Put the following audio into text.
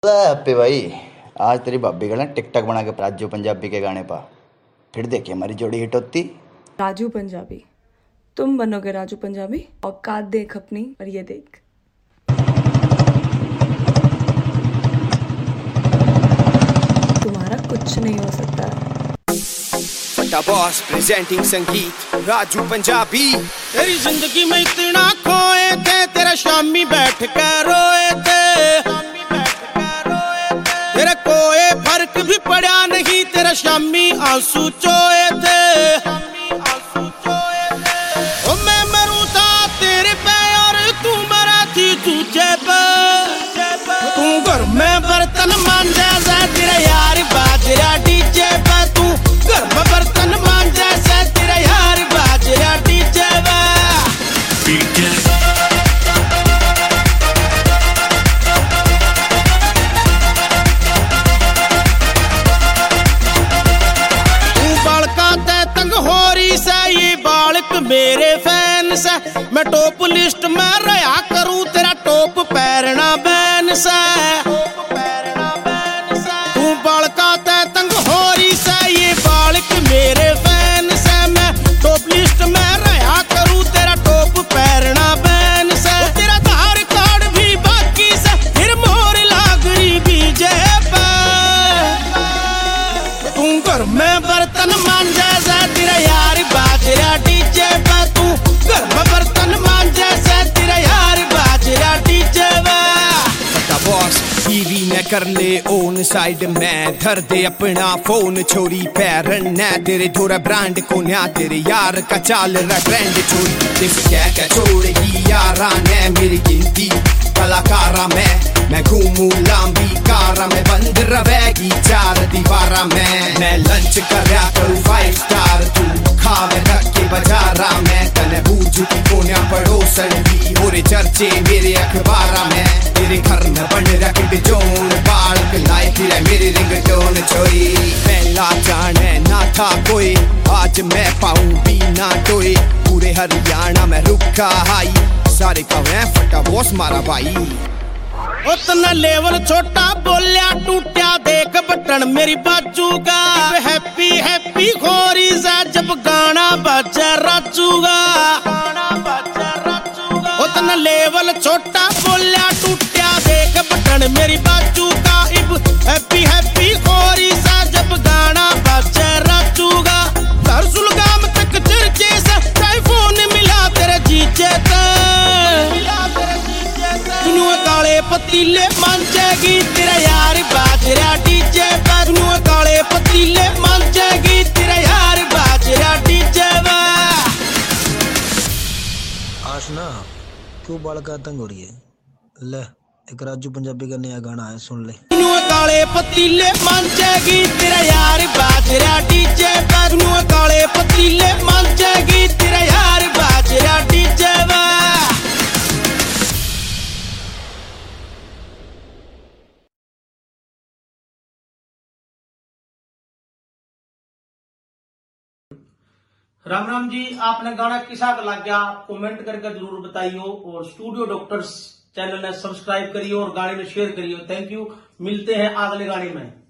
अप्पे भाई, आज तेरी भाभी का ना टिकटॉक बना के राजू पंजाबी के गाने पा, फिर देखिए हमारी जोड़ी हिट होती। राजू पंजाबी, तुम बनोगे राजू पंजाबी। औकात देख अपनी और ये देख। तुम्हारा कुछ नहीं हो सकता। फटा बॉस प्रेजेंटिंग संगीत राजू पंजाबी। तेरी जिंदगी में इतना खोए थे, तेरा शामी बैठ कर रोए थे। तेरा कोई फर्क भी पड़ा नहीं, तेरा शामी आंसू चोए थे। ओ मैं मरूं था तेरे पे और तू मरा थी तुझे पे। तू घर में बर्तन मांझा सा, तेरा यार बाजरा डीजे पे। तू घर में बर्तन मांझा सा, तेरा यार बाजरा डीजे पे। मेरे फैन से मैं टॉप लिस्ट में रहा करूं, तेरा टॉप पैरना बैन से। तू बालका ते तंग हो रही से, ये बालक मेरे फैन से। मैं टॉप लिस्ट में रहा करूं, तेरा टॉप पैरना बैन से। तेरा आधार कार्ड भी बाकी से, फिर मोर लाग रही बीजे पे। तू घर में बर्तन मांझा सा, तेरा यार बाजरा डीजे पे। तू घर में बर्तन मांझा सा, तेरा यार बाजरा डीजे पे। फटा बॉस टीवी में कर ले ओन साइड में, धर दे अपना फोन छोरी पैरन न। तेरे थोड़ा ब्रांड को न्या, तेरे यार का चाल रहा ट्रेंड छोरी। दिस क्या छोड़ेगी यारा ने मेरी गिनती कलाकारा में। मैं घूमू लांबी कारा में, बंद रहेगी चार दीवारा में। मैं लंच कर रहा करूँ 5 स्टार, तू खावे रख के बाजारा में। तने बूझ की कोन्या पड़ोसन भी हो रे चर्चे मेरे अखबारा में। तेरे घर में बन रखी जोन बाल लाए फिर मेरे रिंगटोन छोरी। पहला जाने ना था कोई, आज मैं पाऊं भी ना टोए। पूरे हरियाणा में रुका हाई, सारे का मैं फटा बॉस मारा भाई। उतना लेवल छोटा बोलिया टूटिया, देख बटन मेरी बाजू का। हैप्पी हैप्पी खोरी सा, जब गाना बजा राजूगा। उतना लेवल छोटा बोलिया टूटिया, देख बटन मेरी बाजू का। इब हैप्पी हैप्पी खोरी सा, जब गाना बजा राजूगा। सुलगाम तक चर्चे से, टाइफोन मिला तेरे जीजे काले पतीले मांझेगी, तेरा यार बाजरा डीजे पे। काले पतीले मांझेगी, तेरा यार बाजरा डीजे पे। आज ना क्यों बालका तंग हो रही है? ले एक राजू पंजाबी का नया गाना है, सुन ले। काले पतीले मांझेगी, तेरा यार बाजरा डीजे पे। काले पतीले मांझेगी, तेरा यार बाजरा डीजे पे। राम राम जी, आपने गाना किसा का लग गया कमेंट करके जरूर बताइयो। और स्टूडियो डॉक्टर्स चैनल ने सब्सक्राइब करियो और गाने में शेयर करियो। थैंक यू, मिलते हैं अगले गाने में।